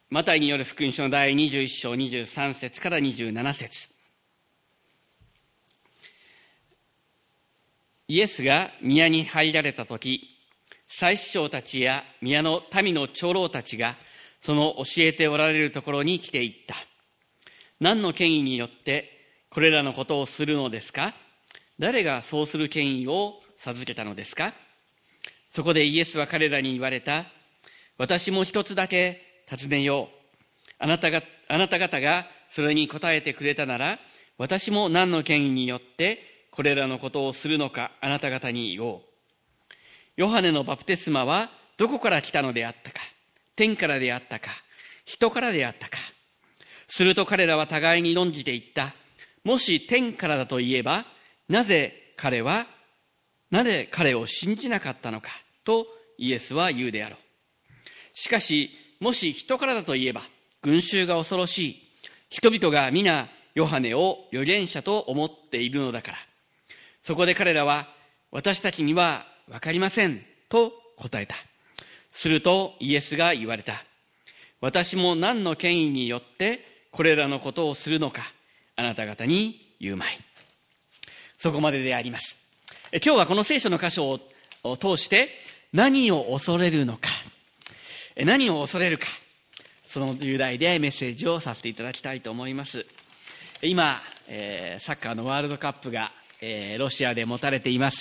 マタイによる福音書の第21章23節から27節。イエスが宮に入られたとき、祭司長たちや宮の民の長老たちがその教えておられるところに来ていった。何の権威によってこれらのことをするのですか？誰がそうする権威を授けたのですか？そこでイエスは彼らに言われた。私も一つだけ尋ねよう。あなた方がそれに答えてくれたなら、私も何の権威によってこれらのことをするのかあなた方に言おう。ヨハネのバプテスマはどこから来たのであったか？天からであったか？人からであったか？すると彼らは互いに論じていった。もし天からだと言えば、なぜ彼を信じなかったのかとイエスは言うであろう。しかし、もし人からだと言えば、群衆が恐ろしい。人々が皆ヨハネを預言者と思っているのだから。そこで彼らは、私たちには分かりませんと答えた。するとイエスが言われた。私も何の権威によってこれらのことをするのか、あなた方に言うまい。そこまでであります。今日はこの聖書の箇所を通して何を恐れるのか、何を恐れるか、その重題でメッセージをさせていただきたいと思います。今、サッカーのワールドカップが、ロシアで持たれています。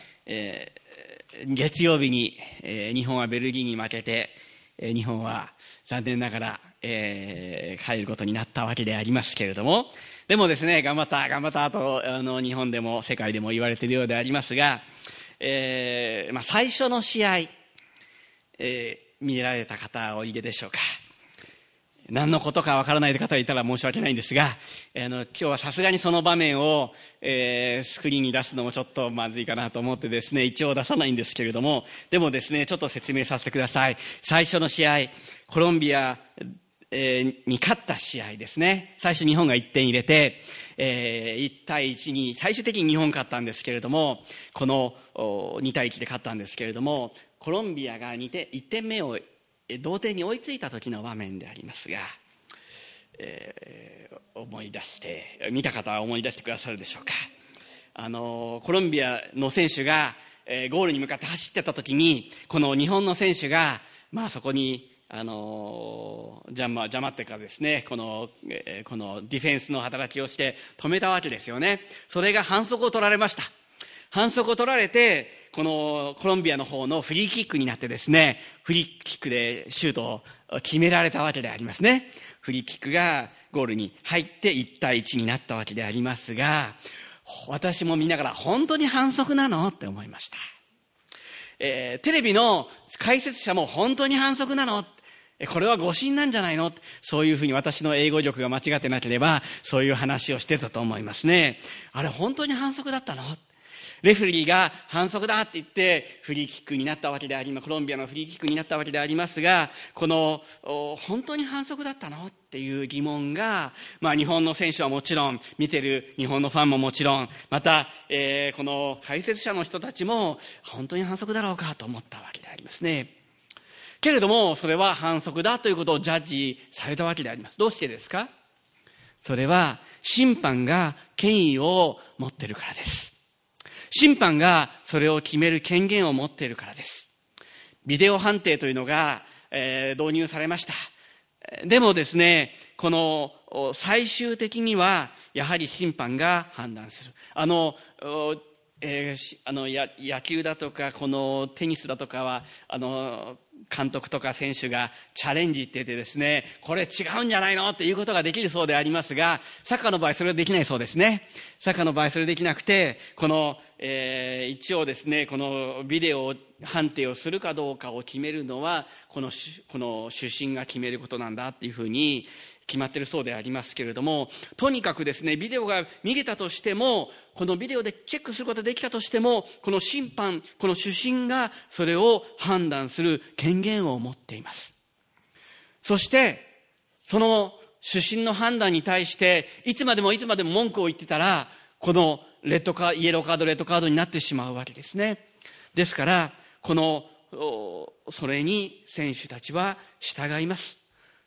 月曜日に、日本はベルギーに負けて、日本は残念ながら、帰ることになったわけでありますけれども、でもですね、頑張ったと日本でも世界でも言われているようでありますが、最初の試合、見られた方おいででしょうか。何のことかわからない方がいたら申し訳ないんですが、今日はさすがにその場面を、スクリーンに出すのもちょっとまずいかなと思ってですね、一応出さないんですけれども、でもですね、ちょっと説明させてください。最初の試合、コロンビア、に勝った試合ですね。最初日本が1点入れて、1対1に最終的に日本勝ったんですけれども、この2対1で勝ったんですけれども、コロンビアが1点目を同点に追いついた時の場面でありますが、思い出して見た方は思い出してくださるでしょうか。コロンビアの選手が、ゴールに向かって走ってた時に、この日本の選手が、そこに邪魔っていうかですね、このディフェンスの働きをして止めたわけですよね。それが反則を取られました。反則を取られて、このコロンビアの方のフリーキックになってですね、フリーキックでシュートを決められたわけでありますね。フリーキックがゴールに入って1対1になったわけでありますが、私も見ながら本当に反則なのって思いました。テレビの解説者も本当に反則なの、これは誤審なんじゃないの、そういうふうに私の英語力が間違ってなければそういう話をしてたと思いますね。あれ本当に反則だったの、レフェリーが反則だって言ってフリーキックになったわけであります。コロンビアのフリーキックになったわけでありますが、この本当に反則だったのっていう疑問が、日本の選手はもちろん、見てる日本のファンももちろん、また、この解説者の人たちも本当に反則だろうかと思ったわけでありますね。けれどもそれは反則だということをジャッジされたわけであります。どうしてですか？それは審判が権威を持っているからです。審判がそれを決める権限を持っているからです。ビデオ判定というのが、導入されました。でもですね、この最終的にはやはり審判が判断する。野球だとかこのテニスだとかは監督とか選手がチャレンジって言ってですね、これ違うんじゃないのっていうことができるそうでありますが、サッカーの場合それはできないそうですね。サッカーの場合それできなくて、この、一応ですね、このビデオ判定をするかどうかを決めるのはこの主審が決めることなんだっていうふうに決まっているそうでありますけれども、とにかくですね、ビデオが見れたとしても、このビデオでチェックすることができたとしても、この審判、この主審がそれを判断する権限を持っています。そしてその主審の判断に対していつまでも文句を言ってたら、このイエローカードレッドカードになってしまうわけですね。ですからそれに選手たちは従います。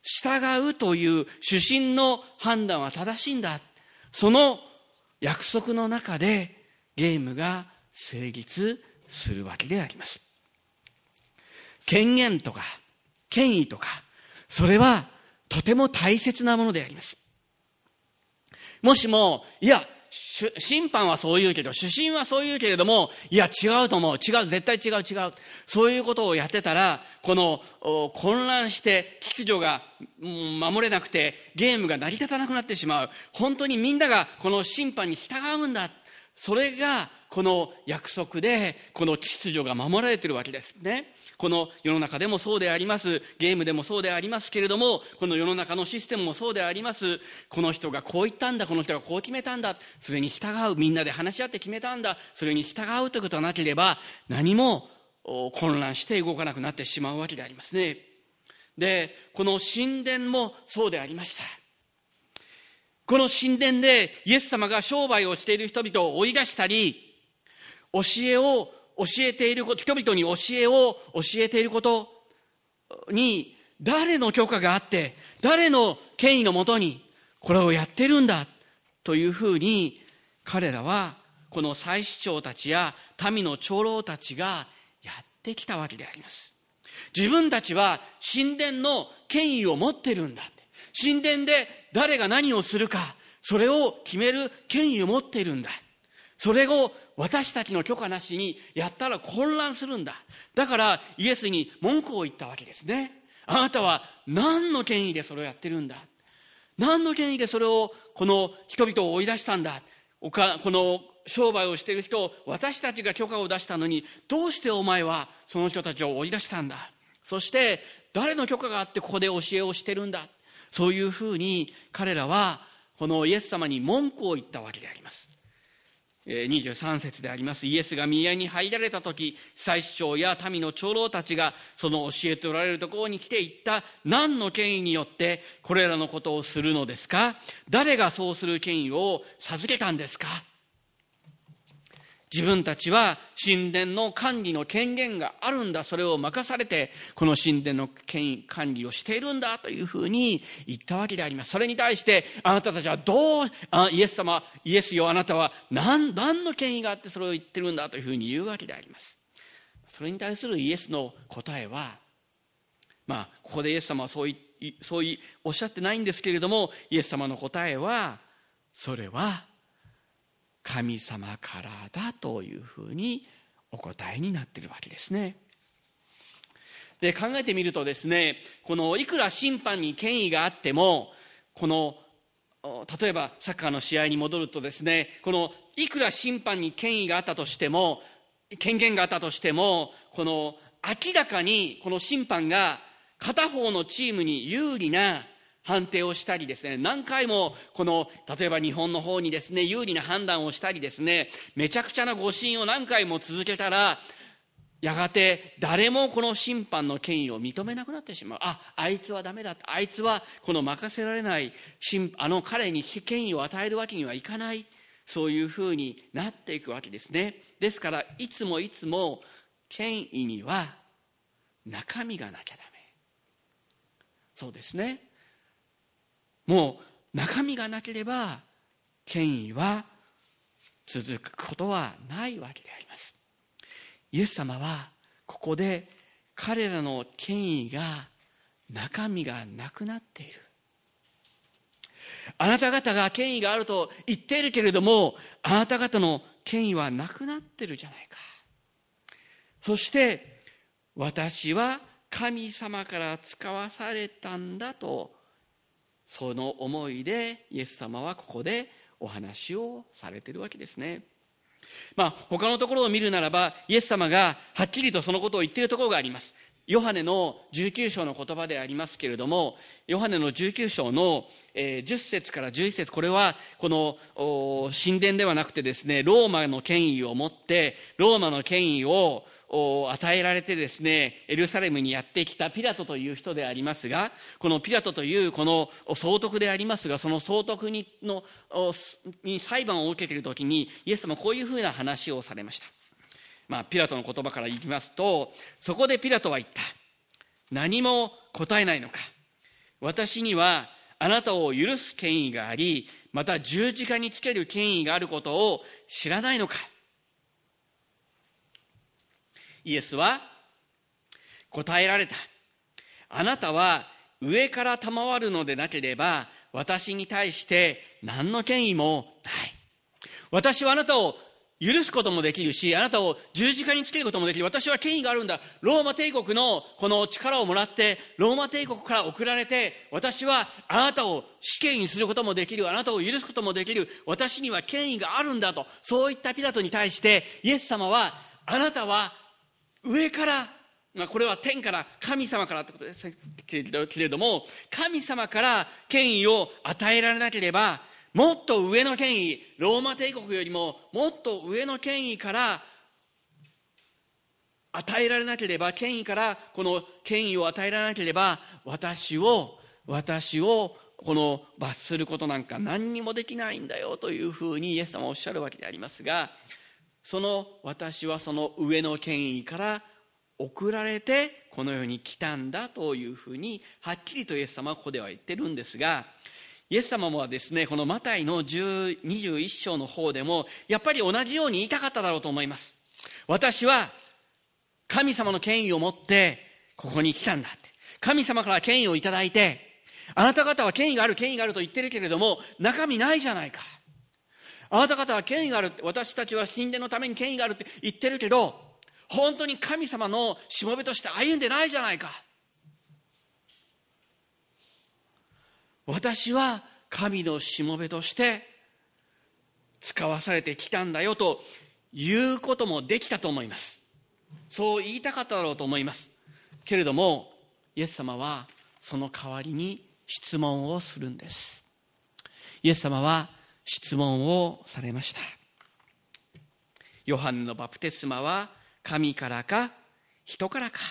従うという主審の判断は正しいんだ。その約束の中でゲームが成立するわけであります。権限とか権威とか、それはとても大切なものであります。もしも、いや、審判はそう言うけど、主審はそう言うけれども、いや違うと思う、違う、絶対違う、そういうことをやってたら、この混乱して秩序が守れなくてゲームが成り立たなくなってしまう。本当にみんながこの審判に従うんだ、それがこの約束でこの秩序が守られているわけですね。この世の中でもそうであります。ゲームでもそうでありますけれども、この世の中のシステムもそうであります。この人がこう言ったんだ、この人がこう決めたんだ、それに従う、みんなで話し合って決めたんだ、それに従うということがなければ、何も混乱して動かなくなってしまうわけでありますね。で、この神殿もそうでありました。この神殿でイエス様が商売をしている人々を追い出したり、教えを教えていること、人々に教えを教えていることに誰の許可があって、誰の権威のもとにこれをやってるんだというふうに、彼らはこの祭司長たちや民の長老たちがやってきたわけであります。自分たちは神殿の権威を持ってるんだ、神殿で誰が何をするか、それを決める権威を持っているんだ、それを私たちの許可なしにやったら混乱するんだ。だからイエスに文句を言ったわけですね。あなたは何の権威でそれをやってるんだ、何の権威でそれを、この人々を追い出したんだ、この商売をしている人を私たちが許可を出したのに、どうしてお前はその人たちを追い出したんだ、そして誰の許可があってここで教えをしてるんだ、そういうふうに彼らはこのイエス様に文句を言ったわけであります。23節であります。イエスが宮に入られた時、祭司長や民の長老たちがその教えておられるところに来て言った。何の権威によってこれらのことをするのですか？誰がそうする権威を授けたんですか？自分たちは神殿の管理の権限があるんだ、それを任されてこの神殿の管理をしているんだというふうに言ったわけであります。それに対してあなたたちはイエスよ、あなたは何の権威があってそれを言ってるんだというふうに言うわけであります。それに対するイエスの答えは、ここでイエス様はそうおっしゃってないんですけれども、イエス様の答えは、それは神様からだというふうにお答えになっているわけですね。で、考えてみるとですね、このいくら審判に権威があっても、例えばサッカーの試合に戻るとですね、このいくら審判に権威があったとしても、権限があったとしても、この明らかにこの審判が片方のチームに有利な判定をしたりですね、何回も例えば日本の方にですね有利な判断をしたりですね、めちゃくちゃな誤審を何回も続けたら、やがて誰もこの審判の権威を認めなくなってしまう。あいつはダメだ、あいつはこの任せられない、彼に権威を与えるわけにはいかない、そういうふうになっていくわけですね。ですからいつも権威には中身がなきゃダメ。そうですね、もう中身がなければ権威は続くことはないわけであります。イエス様はここで彼らの権威が中身がなくなっている。あなた方が権威があると言っているけれども、あなた方の権威はなくなっているじゃないか。そして私は神様から使わされたんだと、その思いでイエス様はここでお話をされているわけですね。他のところを見るならば、イエス様がはっきりとそのことを言っているところがあります。ヨハネの19章の言葉でありますけれども、ヨハネの19章の10節から11節、これはこの神殿ではなくてですね、ローマの権威を持って、ローマの権威を与えられてですね、エルサレムにやってきたピラトという人でありますが、このピラトというこの総督でありますが、その総督に裁判を受けているときに、イエス様はこういうふうな話をされました。ピラトの言葉から言いますと、そこでピラトは言った。何も答えないのか。 私にはあなたを許す権威があり、また十字架につける権威があることを知らないのか。イエスは答えられた。あなたは上から賜るのでなければ私に対して何の権威もない。私はあなたを許すこともできるし、あなたを十字架につけることもできる。私は権威があるんだ。ローマ帝国のこの力をもらって、ローマ帝国から送られて、私はあなたを死刑にすることもできる。あなたを許すこともできる。私には権威があるんだと。そういったピラトに対して、イエス様は、あなたは上から、これは天から、神様からってことですけれども、神様から権威を与えられなければ、もっと上の権威、ローマ帝国よりももっと上の権威から与えられなければ、権威からこの権威を与えられなければ、私をこの罰することなんか何にもできないんだよというふうにイエス様はおっしゃるわけでありますが、その私はその上の権威から送られてこの世に来たんだというふうにはっきりとイエス様はここでは言ってるんですが、イエス様はですね、このマタイの21章の方でもやっぱり同じように言いたかっただろうと思います。私は神様の権威を持ってここに来たんだって。神様から権威をいただいて、あなた方は権威があると言ってるけれども中身ないじゃないか。あなた方は権威があるって、私たちは神殿のために権威があるって言ってるけど、本当に神様のしもべとして歩んでないじゃないか。私は神のしもべとして使わされてきたんだよということもできたと思います。そう言いたかっただろうと思いますけれども、イエス様はその代わりに質問をするんです。イエス様は質問をされました。ヨハネのバプテスマは神からか人からか。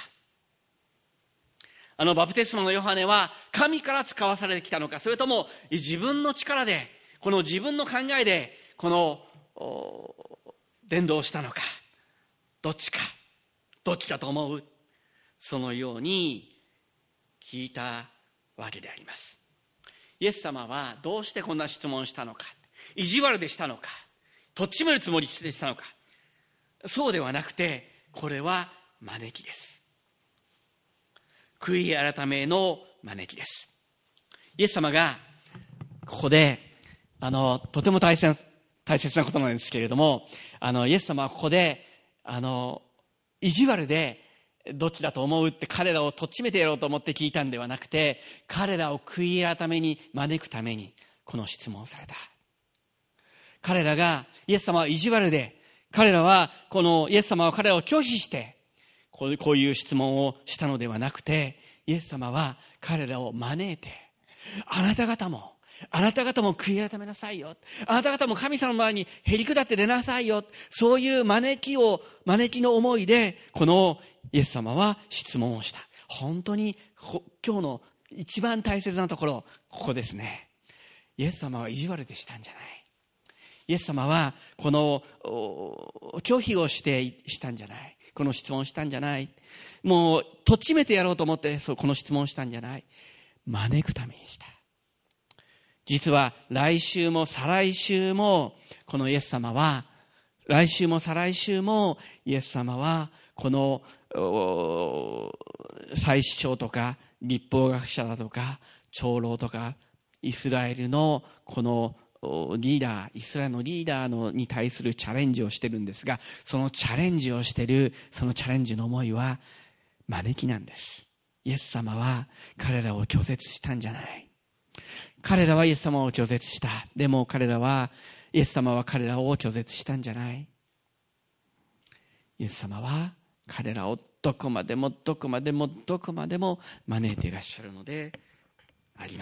バプテスマのヨハネは神から使わされてきたのか、それとも自分の力で、この自分の考えでこの伝道したのか、どっちだと思う。そのように聞いたわけであります。イエス様はどうしてこんな質問をしたのか、意地悪でしたのか、とっちめるつもりでしたのか。そうではなくて、これは招きです。悔い改めの招きです。イエス様がここでとても大切なことなんですけれども、イエス様はここで意地悪でどっちだと思うって彼らをとっちめてやろうと思って聞いたんではなくて、彼らを悔い改めに招くためにこの質問をされた。イエス様は意地悪で、イエス様は彼らを拒否してこういう質問をしたのではなくて、イエス様は彼らを招いて、あなた方も悔い改めなさいよ。あなた方も神様の前にへりくだって出なさいよ。そういう招きの思いで、このイエス様は質問をした。本当に今日の一番大切なところ、ここですね。イエス様は意地悪でしたんじゃない。イエス様はこの拒否をしたんじゃない。この質問をしたんじゃない。もうとっちめてやろうと思ってこの質問をしたんじゃない。招くためにした。実は来週も再来週もこのイエス様は、来週も再来週もイエス様はこの祭司長とか律法学者だとか長老とかイスラエルのこのイスラエルのリーダーに対するチャレンジをしてるんですが、そのチャレンジの思いは招きなんです。イエス様は彼らを拒絶したんじゃない。彼らはイエス様を拒絶した。でもイエス様は彼らを拒絶したんじゃない。イエス様は彼らをどこまでも招いていらっしゃるのであります。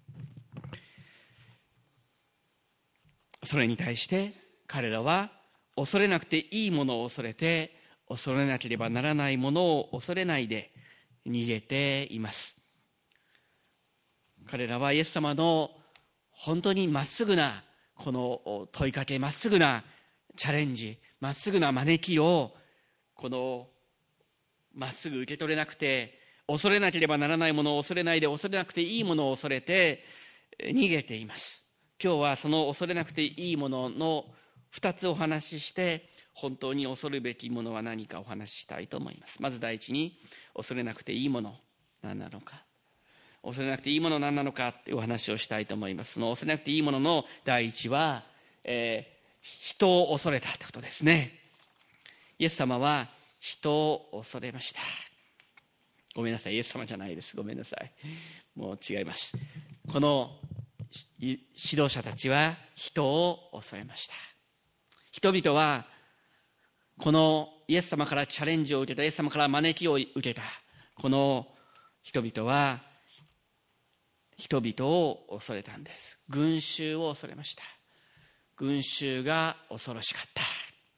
それに対して彼らは恐れなくていいものを恐れて、恐れなければならないものを恐れないで逃げています。彼らはイエス様の本当にまっすぐなこの問いかけ、まっすぐなチャレンジ、まっすぐな招きをまっすぐ受け取れなくて、 恐れなければならないものを恐れないで、恐れなくていいものを恐れて逃げています。今日はその恐れなくていいものの2つお話しして、本当に恐るべきものは何かお話ししたいと思います。まず第一に、恐れなくていいもの何なのか、恐れなくていいもの何なのかというお話をしたいと思います。その恐れなくていいものの第一は、人を恐れたということですね。イエス様は人を恐れました。ごめんなさい、イエス様じゃないです。ごめんなさい、もう違います。この指導者たちは人を恐れました。人々はこのイエス様からチャレンジを受けた、イエス様から招きを受けたこの人々は人々を恐れたんです。群衆を恐れました。群衆が恐ろしかった。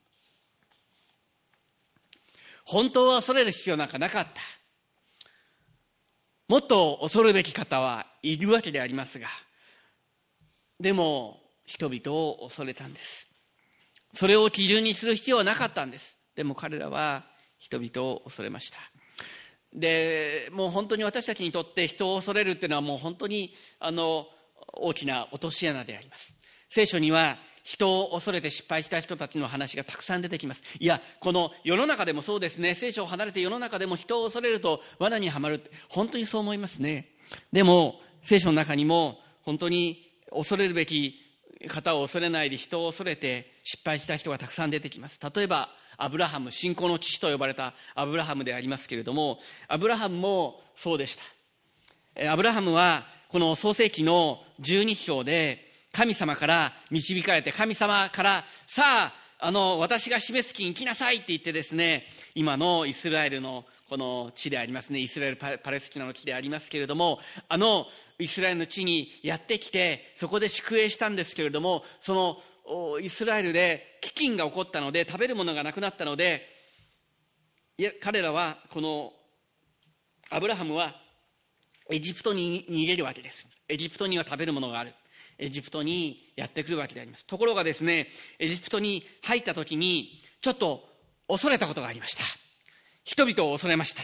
本当は恐れる必要なんかなかった。もっと恐るべき方はいるわけでありますが、でも人々を恐れたんです。それを基準にする必要はなかったんです。でも彼らは人々を恐れました。でもう本当に私たちにとって人を恐れるっていうのはもう本当に大きな落とし穴であります。聖書には人を恐れて失敗した人たちの話がたくさん出てきます。いや、この世の中でもそうですね。聖書を離れて世の中でも人を恐れると罠にはまるって、本当にそう思いますね。でも聖書の中にも本当に恐れるべき方を恐れないで人を恐れて失敗した人がたくさん出てきます。例えばアブラハム、信仰の父と呼ばれたアブラハムでありますけれども、アブラハムもそうでした。アブラハムはこの創世記の12章で神様から導かれて、神様からさあ私が示す木に行きなさいって言ってですね、今のイスラエルのこの地でありますね、イスラエルパレスチナの地でありますけれども、イスラエルの地にやってきて、そこで宿営したんですけれども、そのイスラエルで飢饉が起こったので、食べるものがなくなったので、彼らはこのアブラハムはエジプトに逃げるわけです。エジプトには食べるものがある。エジプトにやってくるわけであります。ところがですね、エジプトに入った時にちょっと恐れたことがありました。人々を恐れました。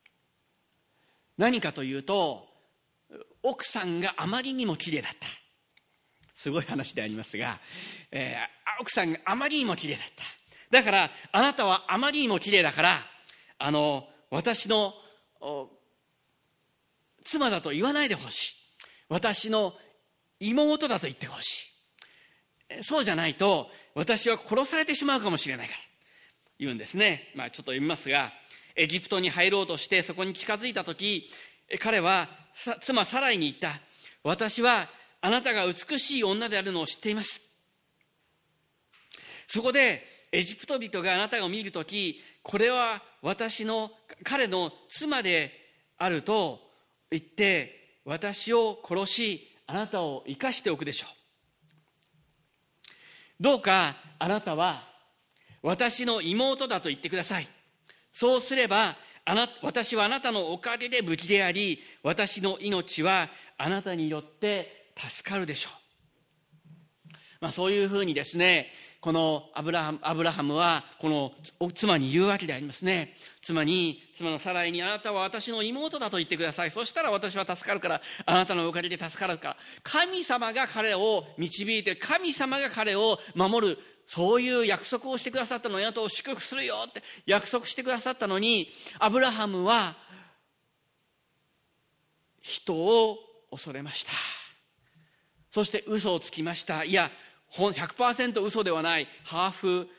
何かというと、奥さんがあまりにも綺麗だった。すごい話でありますが、奥さんがあまりにも綺麗だった。だからあなたはあまりにも綺麗だから、私の妻だと言わないでほしい。私の妹だと言ってほしい。そうじゃないと私は殺されてしまうかもしれないから言うんですね。ちょっと読みますが、エジプトに入ろうとしてそこに近づいた時、彼は妻サライに言った。私はあなたが美しい女であるのを知っています。そこでエジプト人があなたを見るとき、これは彼の妻であると言って私を殺し、あなたを生かしておくでしょう。どうかあなたは私の妹だと言ってください。そうすれば私はあなたのおかげで無事であり、私の命はあなたによって助かるでしょう。そういうふうにですね、このアブラハムはこの妻に言うわけでありますね。妻のサライに、あなたは私の妹だと言ってください。そしたら私は助かるから、あなたのおかげで助かるから。神様が彼を導いて、神様が彼を守る、そういう約束をしてくださったのに、あなたを祝福するよって約束してくださったのに、アブラハムは人を恐れました。そして嘘をつきました。いや、100% 嘘ではない、半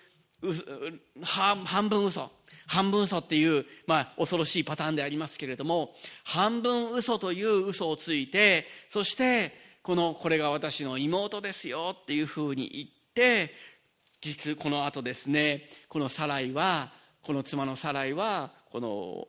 分嘘っていう、恐ろしいパターンでありますけれども、半分嘘という嘘をついて、そしてこれが私の妹ですよっていうふうに言って、この後ですね、この妻のサライはこの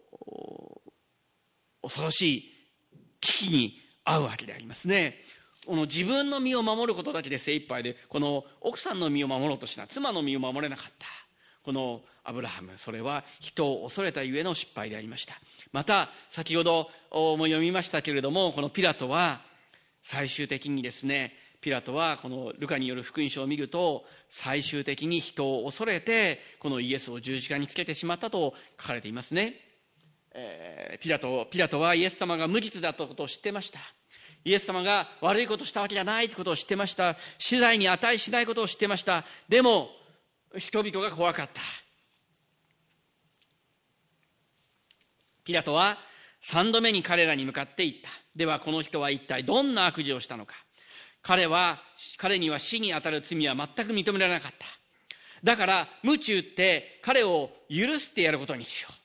恐ろしい危機に遭うわけでありますね。自分の身を守ることだけで精一杯で、この奥さんの身を守ろうとした妻の身を守れなかったこのアブラハム、それは人を恐れたゆえの失敗でありました。また先ほども読みましたけれども、このピラトは最終的にですね、このルカによる福音書を見ると、最終的に人を恐れてこのイエスを十字架につけてしまったと書かれていますね。 ピラトはイエス様が無実だということを知ってました。イエス様が悪いことをしたわけじゃないということを知ってました。死罪に値しないことを知ってました。でも人々が怖かった。ピラトは3度目に彼らに向かって言った。ではこの人は一体どんな悪事をしたのか。彼には死にあたる罪は全く認められなかった。だから鞭打って彼を許してやることにしよう。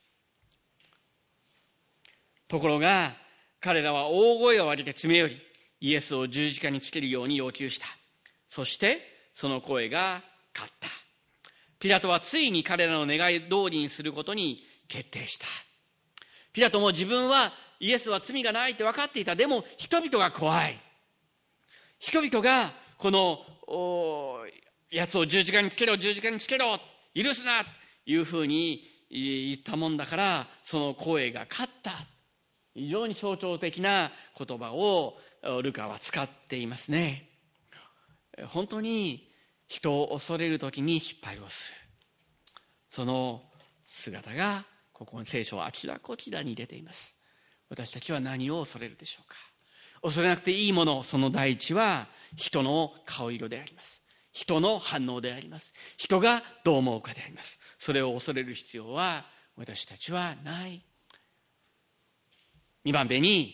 ところが彼らは大声を上げて詰め寄り、イエスを十字架につけるように要求した。そしてその声が勝った。ピラトはついに彼らの願い通りにすることに決定した。ピラトも自分はイエスは罪がないって分かっていた。でも人々が怖い。人々がこのやつを十字架につけろ、十字架につけろ、許すなというふうに言ったもんだから、その声が勝った。非常に象徴的な言葉をルカは使っていますね。本当に人を恐れるときに失敗をする、その姿がここの聖書はあちらこちらに出ています。私たちは何を恐れるでしょうか。恐れなくていいもの、その第一は人の顔色であります。人の反応であります。人がどう思うかであります。それを恐れる必要は私たちはない。2番目に、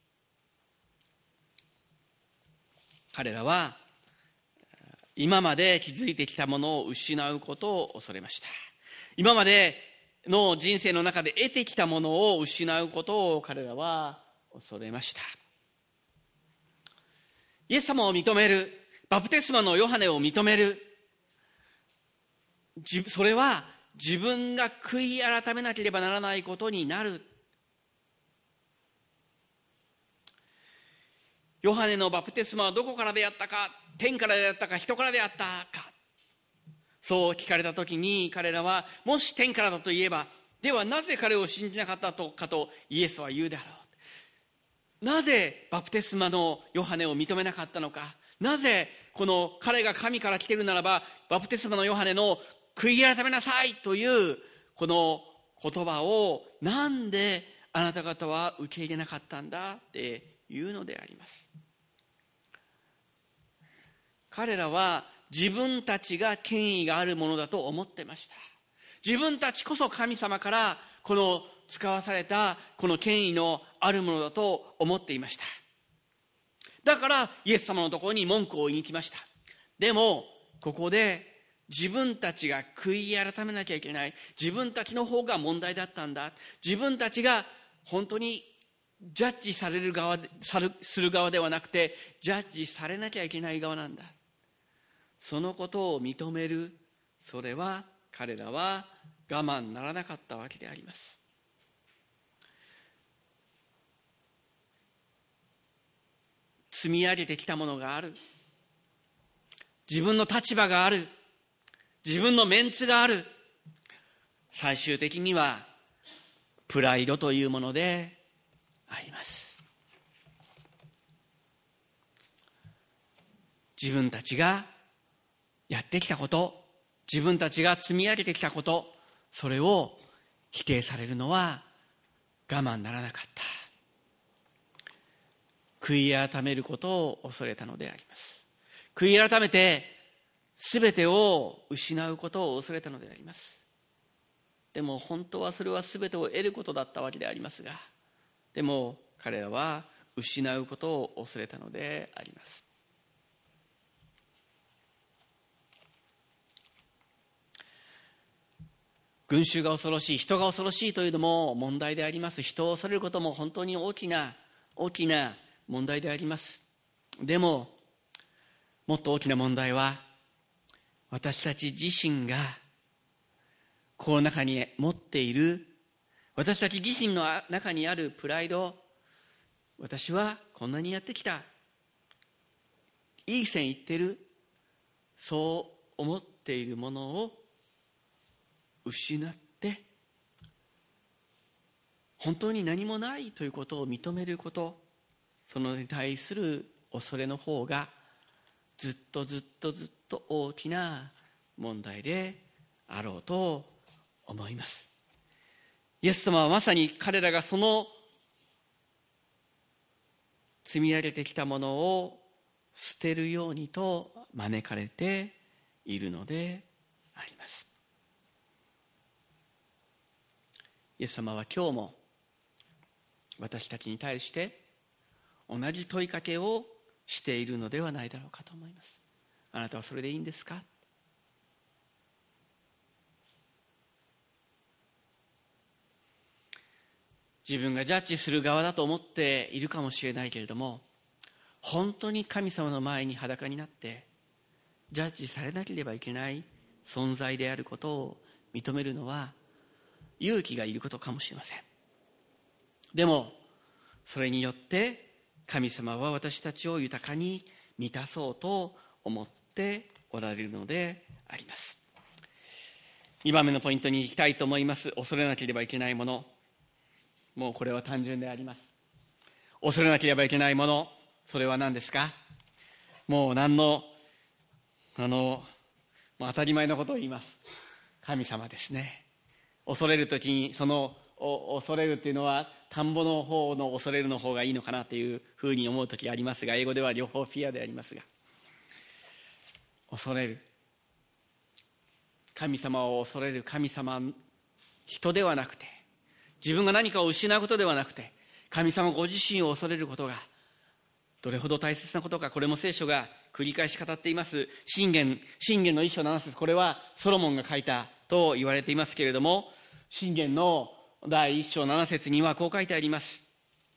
彼らは今まで築いてきたものを失うことを恐れました。今までの人生の中で得てきたものを失うことを彼らは恐れました。イエス様を認める、バプテスマのヨハネを認める、それは自分が悔い改めなければならないことになる。ヨハネのバプテスマはどこからであったか、天からであったか、人からであったか、そう聞かれたときに彼らは、もし天からだと言えば、ではなぜ彼を信じなかったかとイエスは言うであろう。なぜバプテスマのヨハネを認めなかったのか。なぜこの彼が神から来ているならば、バプテスマのヨハネの悔い改めなさいというこの言葉をなんであなた方は受け入れなかったんだっていうのであります。彼らは自分たちが権威があるものだと思ってました。自分たちこそ神様からこの使わされたこの権威のあるものだと思っていました。だからイエス様のところに文句を言いに来ました。でもここで自分たちが悔い改めなきゃいけない、自分たちの方が問題だったんだ、自分たちが本当にジャッジされる側する側ではなくて、ジャッジされなきゃいけない側なんだ、そのことを認める、それは彼らは我慢ならなかったわけであります。積み上げてきたものがある、自分の立場がある、自分のメンツがある、最終的にはプライドというものであります。自分たちがやってきたこと、自分たちが積み上げてきたこと、それを否定されるのは我慢ならなかった。悔い改めることを恐れたのであります。悔い改めて全てを失うことを恐れたのであります。でも本当はそれは全てを得ることだったわけでありますが、でも彼らは失うことを恐れたのであります。群衆が恐ろしい、人が恐ろしいというのも問題であります。人を恐れることも本当に大きな問題であります。でももっと大きな問題は、私たち自身がこの中に持っている、私たち自身の中にあるプライド、私はこんなにやってきた、いい線いってる、そう思っているものを失って、本当に何もないということを認めること、そのに対する恐れの方がずっと大きな問題であろうと思います。 イエス様はまさに彼らがその積み上げてきたものを捨てるようにと招かれているのであります。イエス様は今日も私たちに対して同じ問いかけをしているのではないだろうかと思います。あなたはそれでいいんですか？自分がジャッジする側だと思っているかもしれないけれども、本当に神様の前に裸になってジャッジされなければいけない存在であることを認めるのは勇気がいることかもしれません。でもそれによって神様は私たちを豊かに満たそうと思っておられるのであります。2番目のポイントに行きたいと思います。恐れなければいけないもの。もうこれは単純であります。恐れなければいけないもの、それは何ですか？もう何のもう当たり前のことを言います。神様ですね。恐れるときに恐れるっていうのは田んぼの方の恐れるの方がいいのかなというふうに思うときありますが、英語では両方フィアでありますが、恐れる、神様を恐れる、神様、人ではなくて自分が何かを失うことではなくて神様ご自身を恐れることがどれほど大切なことか、これも聖書が繰り返し語っています。箴言の1章7節、これはソロモンが書いたと言われていますけれども、箴言の第1章7節にはこう書いてあります。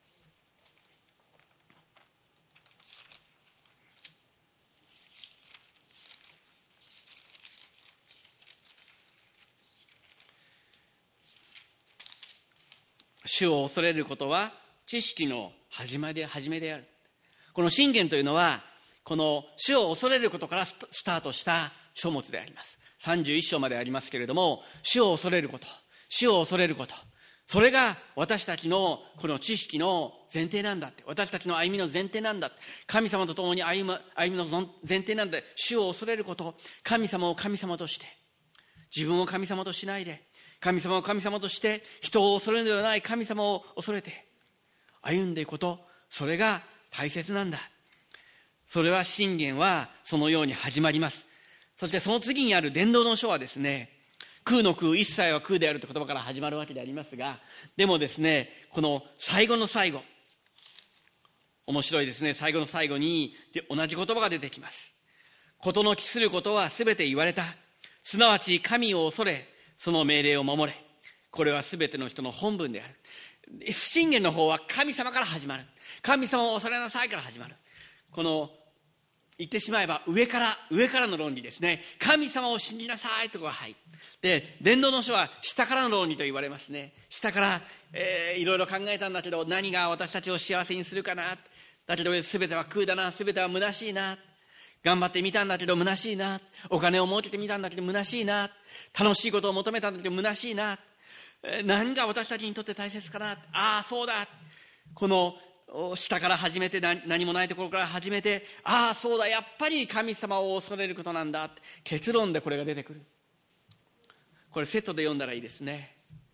主を恐れることは知識の始めである。この箴言というのはこの主を恐れることからスタートした書物であります。31章までありますけれども、主を恐れること、それが私たちのこの知識の前提なんだって、私たちの歩みの前提なんだって、神様と共に歩みの前提なんだ。主を恐れること、神様を神様として、自分を神様としないで神様を神様として人を恐れるのではない神様を恐れて歩んでいくこと、それが大切なんだ。それは箴言はそのように始まります。そしてその次にある伝道の書はですね、空の空、一切は空であるという言葉から始まるわけでありますが、でもですね、この最後の最後、面白いですね。最後の最後に同じ言葉が出てきます。事の期することはすべて言われた。すなわち神を恐れ、その命令を守れ。これはすべての人の本分である。箴言の方は神様から始まる。神様を恐れなさいから始まる。この言ってしまえば上からの論理ですね。神様を信じなさいとか入で、伝道の書は下からの論理と言われますね。下から、いろいろ考えたんだけど、何が私たちを幸せにするかな、だけど全ては空だな、全ては虚しいな、頑張ってみたんだけど虚しいな、お金を儲けてみたんだけど虚しいな、楽しいことを求めたんだけど虚しいな、何が私たちにとって大切かな、ああそうだ、この下から始めて、何もないところから始めて、ああそうだ、やっぱり神様を恐れることなんだ、結論でこれが出てくる。これセットで読んだらいいですね。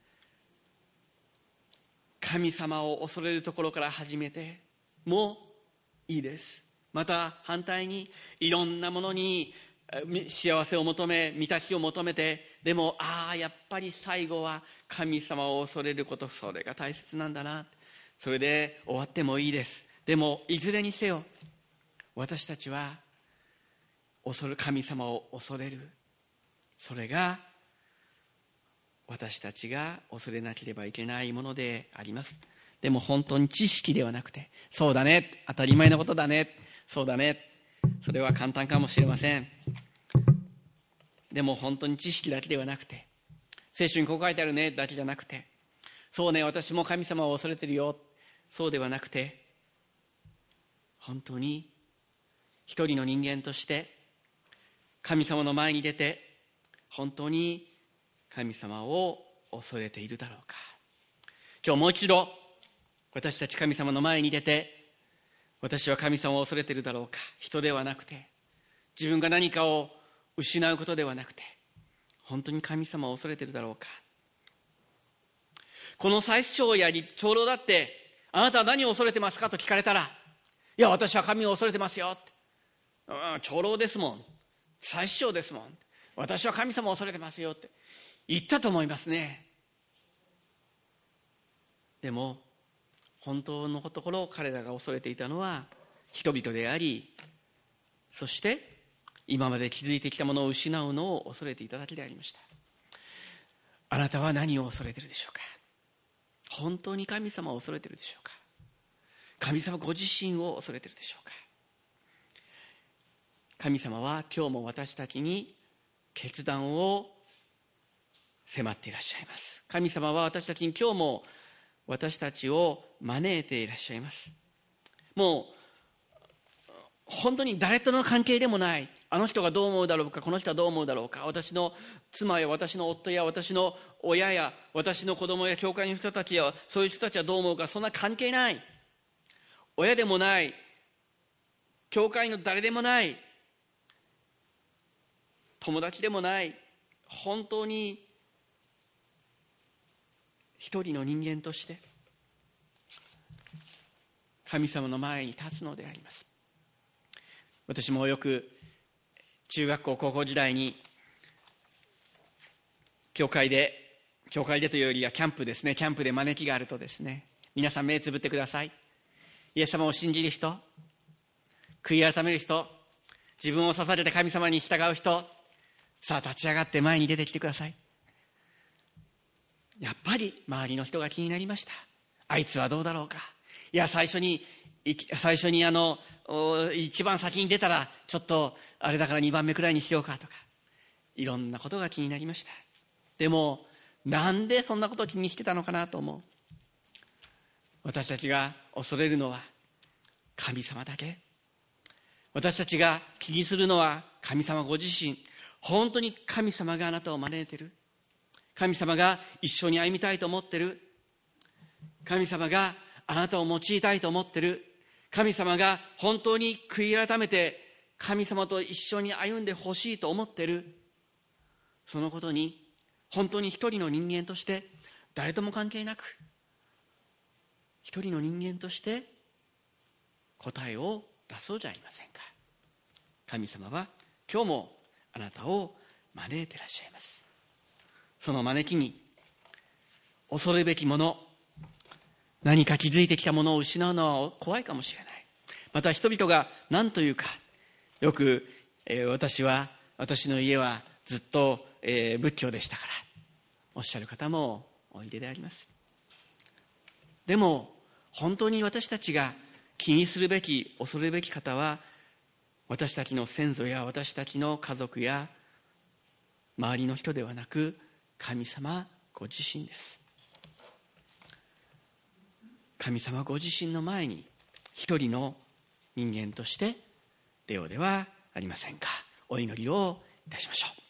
神様を恐れるところから始めてもいいです。また反対にいろんなものに幸せを求め、満たしを求めて、でもやっぱり最後は神様を恐れること、それが大切なんだな、それで終わってもいいです。でもいずれにせよ私たちは神様を恐れる、それが私たちが恐れなければいけないものであります。でも本当に知識ではなくて、そうだね、当たり前のことだね、そうだね、それは簡単かもしれません。でも本当に知識だけではなくて、聖書にこう書いてあるねだけじゃなくて、そうね、私も神様を恐れてるよ、そうではなくて、本当に一人の人間として神様の前に出て、本当に神様を恐れているだろうか。今日もう一度私たち神様の前に出て、私は神様を恐れているだろうか。人ではなくて、自分が何かを失うことではなくて、本当に神様を恐れているだろうか。 この祭司長をやり長老だって、あなたは何を恐れてますかと聞かれたら、いや私は神を恐れてますよって、長老ですもん、祭司長ですもん、私は神様を恐れてますよって言ったと思いますね。でも本当のところ彼らが恐れていたのは人々であり、そして今まで築いてきたものを失うのを恐れていただけでありました。あなたは何を恐れているでしょうか。本当に神様を恐れているでしょうか。神様ご自身を恐れているでしょうか。神様は今日も私たちに決断を迫っていらっしゃいます。神様は私たちに今日も私たちを招いていらっしゃいます。もう本当に誰との関係でもない、あの人がどう思うだろうか、この人はどう思うだろうか、私の妻や私の夫や私の親や私の子供や教会の人たちやそういう人たちはどう思うか、そんな関係ない。親でもない教会の誰でもない友達でもない、本当に一人の人間として神様の前に立つのであります。私もよく中学校高校時代に教会でというよりはキャンプですね、キャンプで招きがあるとですね、皆さん目つぶってください。イエス様を信じる人、悔い改める人、自分を捧げて神様に従う人、さあ立ち上がって前に出てきてください。やっぱり周りの人が気になりました。あいつはどうだろうか、いや最初に一番先に出たらちょっとあれだから2番目くらいにしようかとか、いろんなことが気になりました。でもなんでそんなことを気にしてたのかなと思う。私たちが恐れるのは神様だけ。私たちが気にするのは神様ご自身。本当に神様があなたを招いている。神様が一緒に歩みたいと思っている。神様があなたを用いたいと思っている。神様が本当に悔い改めて神様と一緒に歩んでほしいと思っている。そのことに本当に一人の人間として誰とも関係なく一人の人間として答えを出そうじゃありませんか。神様は今日もあなたを招いていらっしゃいます。その招きに恐るべきもの、何か築いてきたものを失うのは怖いかもしれない。また人々が何というか、よく、私の家はずっと、仏教でしたからおっしゃる方もおいでであります。でも本当に私たちが気にするべき、恐れるべき方は私たちの先祖や私たちの家族や周りの人ではなく神様ご自身です。神様ご自身の前に一人の人間として出ようではありませんか。お祈りをいたしましょう。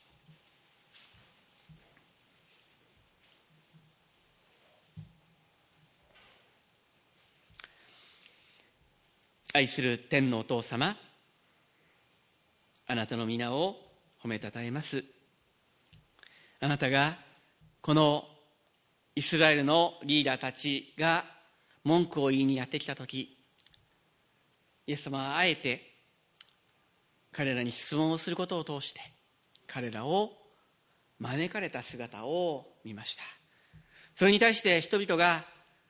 愛する天のお父様、あなたの皆を褒めたたえます。あなたがこのイスラエルのリーダーたちが文句を言いにやってきたとき、イエス様はあえて彼らに質問をすることを通して彼らを招かれた姿を見ました。それに対して人々が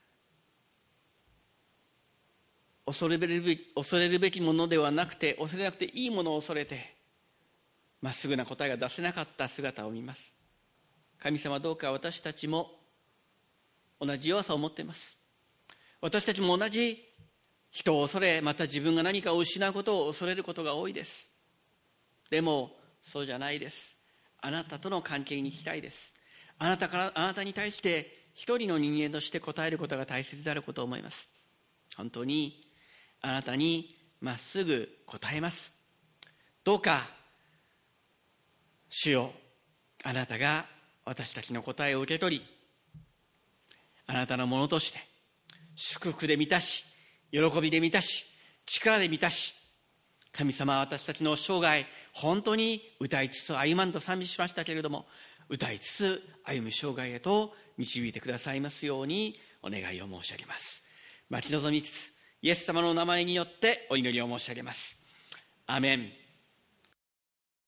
恐れるべきものではなくて、恐れなくていいものを恐れてまっすぐな答えが出せなかった姿を見ます。神様、どうか私たちも同じ弱さを持っています。私たちも同じ人を恐れ、また自分が何かを失うことを恐れることが多いです。でもそうじゃないです。あなたとの関係に行きたいです。あなたに対して一人の人間として答えることが大切であることを思います。本当にあなたにまっすぐ答えます。どうか主よ、あなたが私たちの答えを受け取り、あなたのものとして祝福で満たし、喜びで満たし、力で満たし、神様は私たちの生涯本当に歌いつつ歩まんと賛美しましたけれども、歌いつつ歩む生涯へと導いてくださいますようにお願いを申し上げます。待ち望みつつイエス様の名前によってお祈りを申し上げます。アメン。